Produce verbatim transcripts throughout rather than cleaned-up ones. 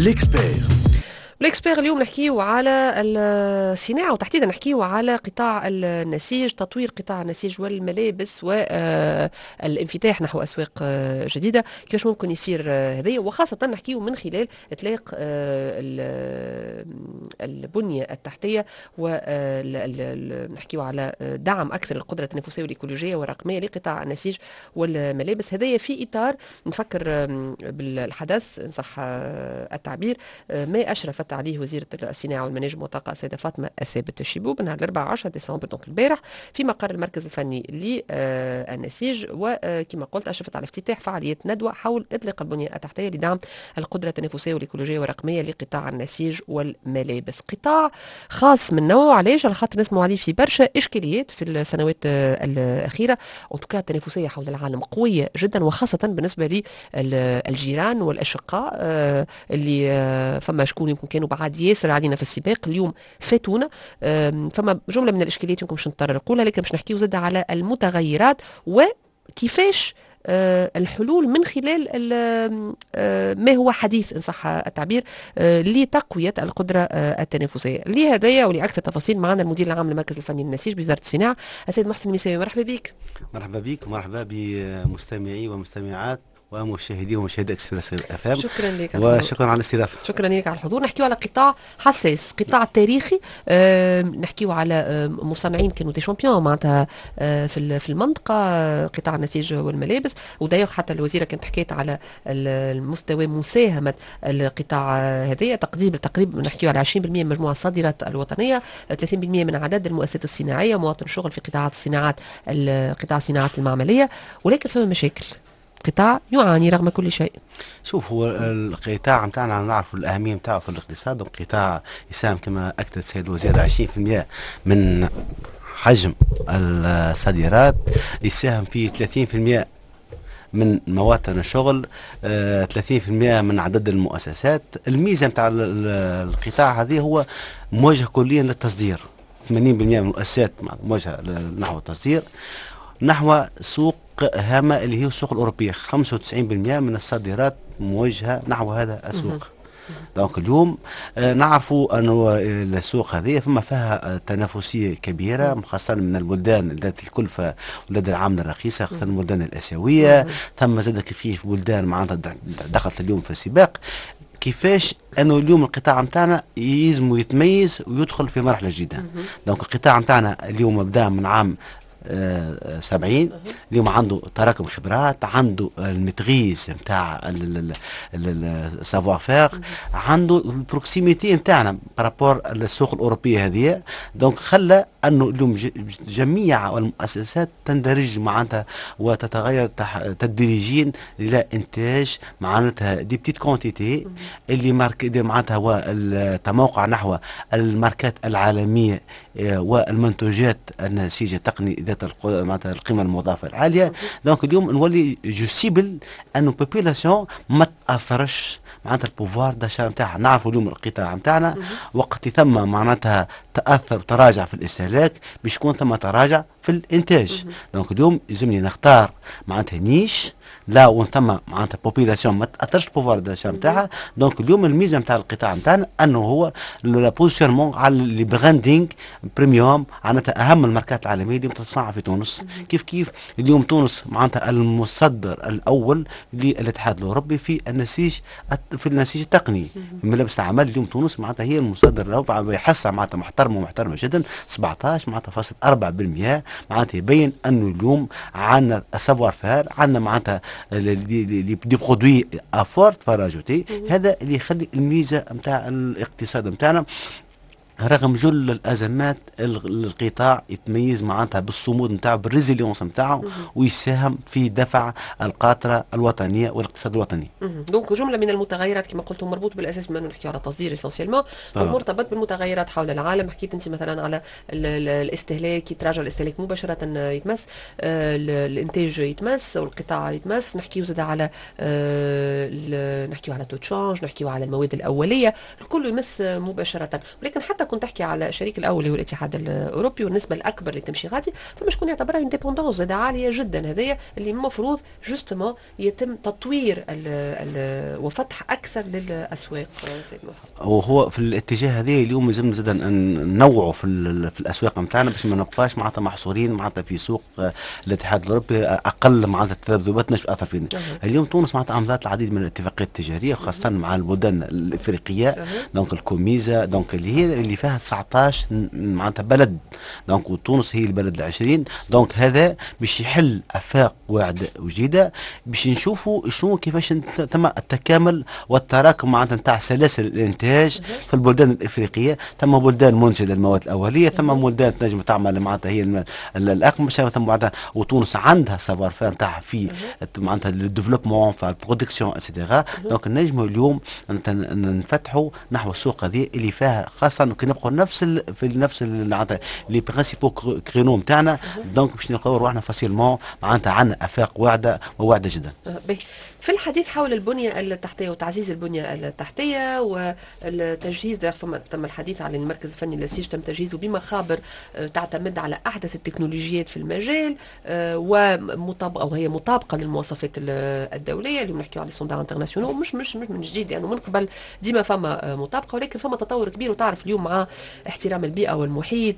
بليكسبير. بليكسبير اليوم نحكيو على الصناعة وتحديدا نحكيو على قطاع النسيج، تطوير قطاع النسيج والملابس والانفتاح نحو أسواق جديدة. كيفاش ممكن يصير هذا، وخاصة نحكيو من خلال إطلاق البنية التحتية، ونحكيو على دعم أكثر القدرة التنافسية والإيكولوجية والرقمية لقطاع النسيج والملابس. هذايا في إطار نفكر بالحدث إن صح التعبير ما أشرفت عليه وزيرة الصناعة والمناجم والطاقة السيدة فاطمة الثابت الشيبوب نهار الأربعاء عشرة ديسمبر دونك البارح في مقر المركز الفني للنسيج، وكما قلت أشرفت على افتتاح فعالية ندوة حول إطلاق البنية التحتية لدعم القدرة التنافسية والإيكولوجية والرقمية لقطاع النسيج والملابس. قطاع خاص من نوعه، علاش؟ على خاطر نسمعوا عليه في برشا إشكاليات في السنوات الأخيرة، وتكاد التنافسية حول العالم قوية جدا، وخاصة بالنسبة للجيران والأشقاء اللي فما شكون يمكن كانوا بعاد ياسر علينا في السباق اليوم فاتونا. فما جمله من الاشكاليات يمكن مش نضطر نقولها، لكن مش نحكيو زاد على المتغيرات وكيفاش أه الحلول من خلال أه ما هو حديث ان صح التعبير أه لتقويه القدره أه التنافسيه. لهدايا ولاكثر تفاصيل معنا المدير العام للمركز الفني للنسيج بوزاره الصناعه السيد محسن المساوي. مرحبا بك. مرحبا بك ومرحبا بمستمعي ومستمعات ومشاهدي ومشاهدي اكسبريس اف ام. شكرا لك وشكرا على الاستضافه. شكرا لك على الحضور. نحكيو على قطاع حساس، قطاع تاريخي. أه نحكيو على أه مصنعين كانوا دي شامبيون معناتها أه في في المنطقه، أه قطاع النسيج والملابس. ودايوغ حتى الوزيره كانت حكيت على المستوى مساهمه القطاع هذايا، تقريبا تقريبا نحكيو على عشرين بالمئة من مجموع الصادرات الوطنيه، ثلاثين بالمئة من عدد المؤسسات الصناعيه، مواطن شغل في قطاعات الصناعات قطاع الصناعات المعمليه. ولكن فما مشاكل، قطاع يعاني رغم كل شيء. شوف، هو القطاع نتاعنا نعرف الأهمية نتاعو في الاقتصاد، والقطاع يساهم كما أكد السيد الوزير عشرين بالمئة من حجم الصادرات، يساهم في ثلاثين بالمئة من مواطن الشغل، آه، ثلاثين بالمئة من عدد المؤسسات. الميزة نتاع القطاع هذه هو موجه كليا للتصدير، ثمانين بالمئة من المؤسسات موجهة نحو التصدير، نحو سوق هامة اللي هي السوق الأوروبية. خمسة وتسعين بالمئة من الصادرات موجهة نحو هذا السوق. دونك اليوم آه نعرفوا أنه السوق هذه فما فيها تنافسية كبيرة، خاصة من البلدان ذات الكلفة ولاد العاملة الرخيصة، خاصة البلدان الآسيوية. ثم زاد كيف بلدان معناتها دخلت اليوم في السباق. كيفاش انه اليوم القطاع نتاعنا يلزم يتميز ويدخل في مرحلة جديدة. دونك القطاع نتاعنا اليوم بدأ من عام آه سبعين، اليوم عنده تراكم خبرات، عنده المتغيز نتاع السافوار فير، عنده البروكسيميتي نتاعنا بارابور للسوق الاوروبيه هذه. دونك خلى انه اليوم جميع المؤسسات تندرج معناتها وتتغير تدريجيا الى انتاج معناتها دي بتيت كونتيتي اللي مارك معناتها هو التموقع نحو الماركات العالميه والمنتوجات النسيجه التقني ذات معناتها القيمه المضافه العاليه. دونك اليوم نولي جوسيبل انه بوبيلاسيون ما تاثرش معناتها البوفوار داشا نتاعها. نعرفوا اليوم القطاع نتاعنا وقت ثم معناتها تاثر وتراجع في الاستهلاك باش يكون ثم تراجع في الانتاج. دونك اليوم يلزمني نختار معناتها نيش لا وين ثم معناتها بوبيلاسيون ما تاثرش البوفوار داشا نتاعها. دونك اليوم الميزه نتاع القطاع نتاعنا انه هو لا بوزيشنمون على لي براندينغ بريميوم، معناتها اهم الماركات العالميه اللي تصنع في تونس. كيف كيف اليوم تونس معناتها المصدر الاول للاتحاد الاوروبي في النسيج في النسيج التقني في ملابس العمل. اليوم تونس معناتها هي المصدر الاول، يحسها معناتها محترمه ومحترمه جدا، سبعطاش معناتها فاصل أربعة بالمئة. معناتها يبين انه اليوم عندنا السافوار فار، عندنا معناتها دي برودوي افورت فراجوتي. هذا اللي يخلي الميزه نتاع الاقتصاد نتاعنا رغم جل الازمات القطاع يتميز معناتها بالصمود نتاعو، بالريزيليونس نتاعو، ويساهم في دفع القاطره الوطنيه والاقتصاد الوطني. دونك جمله من المتغيرات كما قلت مربوط بالاساس بما نحكي على التصدير اسونسيالمون، مرتبط بالمتغيرات حول العالم. حكيت انت مثلا على الاستهلاك، يتراجع الاستهلاك مباشره يتمس، الانتاج يتمس والقطاع يتمس. نحكيو زاد على نحكيو على تو تشانج، نحكيو على المواد الاوليه، الكل يمس مباشره. ولكن حتى كنت تحكي على الشريك الاول اللي هو الاتحاد الاوروبي والنسبه الاكبر اللي تمشي غادي، فما شكون يعتبرها انديبوندونس زاد عاليه جدا، هذايا اللي المفروض جوستومون يتم تطوير ال ال وفتح اكثر للاسواق. سيد محسن، وهو في الاتجاه هذا اليوم لازم زاد ننوعوا في في الاسواق نتاعنا باش ما نبقاش معناتها محصورين معناتها في سوق الاتحاد الاوروبي اقل معناتها التذبذبات نشوف اثر فينا. اليوم تونس معناتها امضت العديد من الاتفاقيات التجاريه خاصه مع البلدان الافريقيه، دونك الكوميزا، دونك اللي هي اللي فيها تسعطاش معناتها بلد، دونك وتونس هي البلد العشرين، دونك هذا باش يحل افاق واعده وجديده باش نشوفوا شنو كيفاش ثم التكامل والتراكم معناتها نتاع سلاسل الانتاج في البلدان الافريقيه. ثم بلدان منتجه للمواد الاوليه، ثم بلدان تنجم تعمل معناتها هي الاقمشه، ثم معناتها وتونس عندها سافوار فير نتاعها في معناتها الديفلوبمون في البرودكسيون اتسيتيرا. دونك نجموا اليوم نفتحوا نحو السوق هذه اللي فيها خاصه كي نبقوا نفس ال في نفس معناتها لي برينسيبو كرينو نتاعنا، دونك باش نلقاو روحنا فاسيلمون معناتها عندنا افاق واعده وواعده جدا. في الحديث حول البنيه التحتيه وتعزيز البنيه التحتيه والتجهيز، ثم تم الحديث عن المركز الفني للسيج تم تجهيزه بمخابر تعتمد على احدث التكنولوجيات في المجال ومطابقه وهي مطابقه للمواصفات الدوليه اللي بنحكيو على السوندار انترناسيونال، مش مش مش من جديد لانه يعني من قبل ديما فما مطابقه، ولكن فما تطور كبير. وتعرف اليوم مع احترام البيئه والمحيط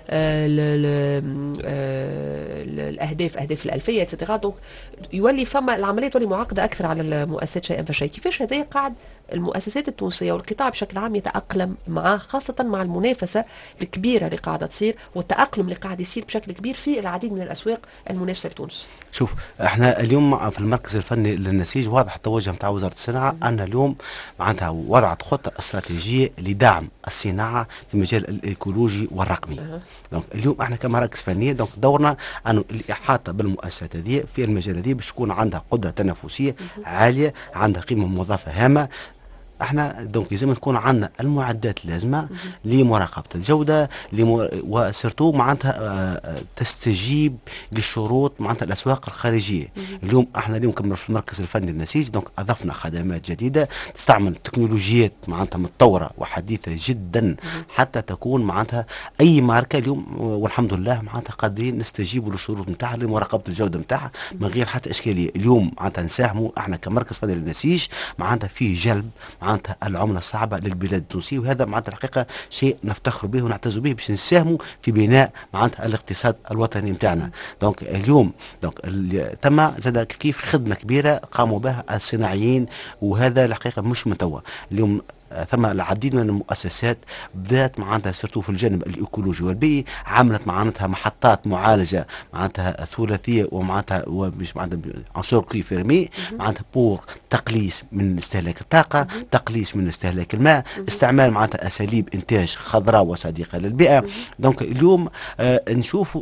والاهداف اهداف الالفيه اتسيتيرا، دونك يولي فما العمليه تولي معقده اكثر على المؤسسات شيئا فشيء. كيفاش هذا قاعد المؤسسات التونسيه والقطاع بشكل عام يتاقلم مع خاصه مع المنافسه الكبيره اللي قاعده تصير والتاقلم اللي قاعد يصير بشكل كبير في العديد من الاسواق المنافسه لتونس؟ شوف، احنا اليوم في المركز الفني للنسيج واضح التوجه نتاع وزاره الصناعه ان اليوم معناتها وضعت خطه استراتيجيه لدعم الصناعه في المجال الايكولوجي والرقمي. أه. دونك اليوم احنا كمراكز فنيه دونك دورنا انه الاحاطه بالمؤسسات هذه في المجال هذه باش تكون عندها قدره تنافسيه أه. عاليه، عندها قيمه مضافه هامه. احنا دونك لازم تكون عندنا المعدات اللازمه لمراقبه الجوده لمو... وسرتو معناتها تستجيب للشروط معناتها الاسواق الخارجيه. اليوم احنا اليوم كما في المركز الفني للنسيج دونك اضفنا خدمات جديده تستعمل تكنولوجيات معناتها متطوره وحديثه جدا حتى تكون معناتها اي ماركه اليوم والحمد لله معناتها قادرين نستجيبوا للشروط نتاعها لمراقبه الجوده نتاعها من غير حتى اشكاليه. اليوم معناتها نساهموا احنا كمركز فني للنسيج معناتها في جلب معناتها العمله الصعبه للبلاد التونسيه، وهذا معناتها الحقيقه شيء نفتخر به ونعتز به باش نساهموا في بناء معناتها الاقتصاد الوطني نتاعنا. دونك اليوم دونك ثم زاد كيف كيف خدمه كبيره قاموا بها الصناعيين، وهذا الحقيقه مش من توا. اليوم ثم العديد من المؤسسات بدات معناتها سيرتو في الجانب الايكولوجي والبيئي عملت معناتها محطات معالجه معناتها ثلاثيه ومعناتها ومش معناتها عنصر كي فيرمي معناتها بور تقليص من استهلاك الطاقه، تقليص من استهلاك الماء، استعمال معناتها اساليب انتاج خضراء وصديقه للبيئه. دونك اليوم آه نشوفوا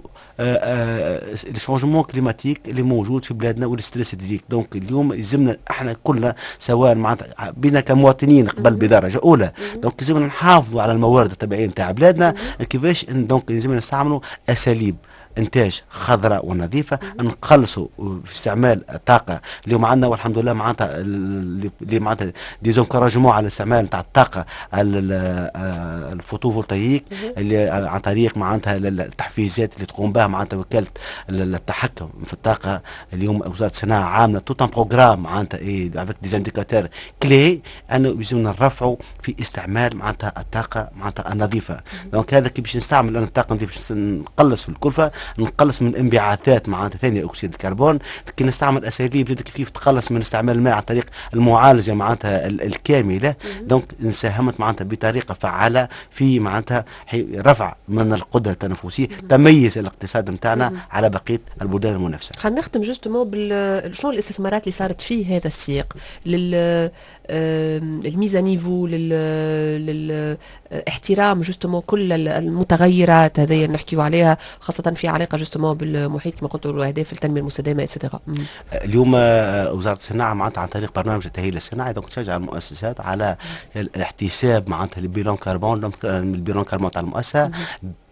الشونجمون كليماتيك اللي موجود في بلادنا والستريس هيدريك. دونك اليوم يلزمنا احنا كلنا سواء معناتها بنا كمواطنين قبل بدرجه اولى دونك لازمنا نحافظوا على الموارد الطبيعيه نتاع بلادنا. كيفاش دونك لازمنا نستعملوا اساليب انتاج خضراء ونظيفه، نقلصوا في استعمال الطاقه. اليوم عندنا والحمد لله معناتها اللي معناتها ديزونكوراجمون على الاستعمال نتاع الطاقه الفوتوفولتاييك اللي عن طريق معناتها التحفيزات اللي تقوم بها معناتها وكاله التحكم في الطاقه. اليوم وزاره الصناعه عامله توت ان بروغرام معناتها اي افيك دي انديكاتور كلي انه لازمنا نرفعوا في استعمال معناتها الطاقه معناتها النظيفه. دونك هذا كي باش نستعمل الطاقه النظيفه باش نقلص في الكلفه، نقلص من انبعاثات معناتها ثاني اكسيد الكربون، كي نستعمل اساليب كيف كيف تقلص من استعمال الماء عن طريق المعالجه معناتها الكامله. دونك ساهمت معناتها بطريقه فعاله في معناتها رفع من القدره التنافسيه، تميز الاقتصاد نتاعنا على بقيه البلدان المنافسه. خلينا نختم جوستومون بال شنو الاستثمارات اللي صارت في هذا السياق لل الميزه نيفو للاحترام جوستومون كل المتغيرات هذه نحكيو عليها خاصه في علاقه جوستومون بالمحيط كما قلت له اهداف التنميه المستدامه اتسيتيرا. اليوم وزاره الصناعه معناتها عن طريق برنامج التاهيل الصناعي دونك تشجع المؤسسات على الاحتساب معناتها البيلون كربون، البيلون كربون تاع المؤسسه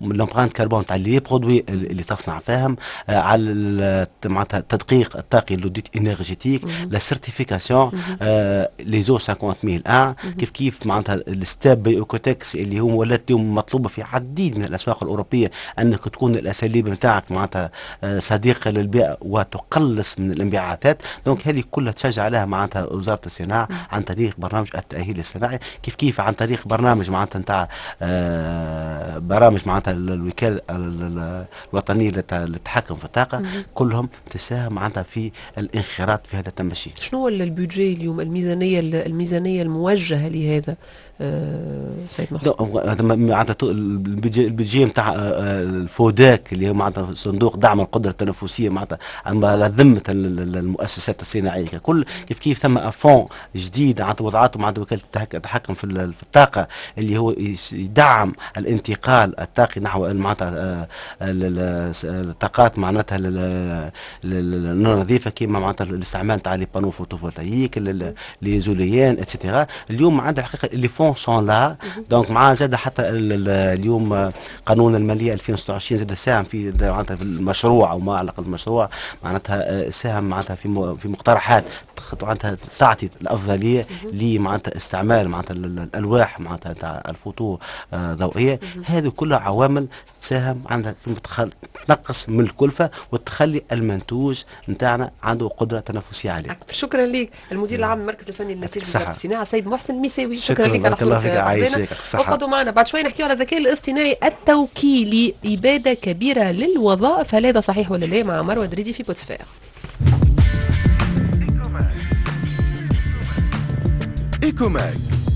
لومبرانت كربون تاع لي برودوي اللي تصنع فيهم، آه على معناتها التدقيق الطاقي لوديت انرجيتيك، لا سيرتيفيكاسيون، لي زو خمسين ألف ان، كيف كيف معناتها الستاب بايوكوتكس اللي هو ولات اليوم مطلوبه في عديد من الاسواق الاوروبيه، انك تكون الاساليب نتاعك معناتها آه صديقه للبيئه وتقلص من الانبعاثات. دونك هذه كلها تشجع عليها معناتها وزاره الصناعه عن طريق برنامج التاهيل الصناعي، كيف كيف عن طريق برنامج معناتها نتاع آه برامج معناتها الوكاله الوطنيه للتحكم في الطاقه، كلهم تساهم معناتها في الانخراط في هذا التمشي. شنو هو البيدجي اليوم، الميزانيه الميزانيه الموجهه لهذا أه سيد محسن؟ معناتها البيدجي نتاع الفوداك اللي هو معناتها صندوق دعم القدره التنفسيه معناتها على ذمه المؤسسات الصناعيه ككل، كيف كيف ثم فون جديد معناتها وضعته معناتها وكاله التحكم في الطاقه اللي هو يدعم الانتقال الطاقي نحو معناتها الطاقات معناتها النظيفه كيما معناتها الاستعمال تاع لي بانو فوتوفولتاييك، لي زوليان اتسيتيرا. اليوم عندنا الحقيقه اللي فون سون لا، دونك مع زاد حتى اليوم قانون الماليه ألفين وستة وعشرين زاد ساهم في معناتها في المشروع او ما علاقه بالمشروع، معناتها ساهم معناتها في في مقترحات معناتها تعطي الافضليه لي معناتها استعمال معناتها الالواح معناتها تاع الفوتو ضوئيه. هذه كلها عوامل تساهم عندها تنقص من الكلفه وتخلي المنتوج نتاعنا عنده قدره تنافسيه عاليه. شكرا لك المدير العام المركز الفني للنسيج وزاره الصناعه سيد محسن المساوي، شكرا لك على حضورك. وقعدوا معنا بعد شوي نحكيو على الذكاء الاصطناعي التوكيلي، اباده كبيره للوظائف، هل هذا صحيح ولا لا؟ مع مروه دريدي في بوتسفير. إيكوماك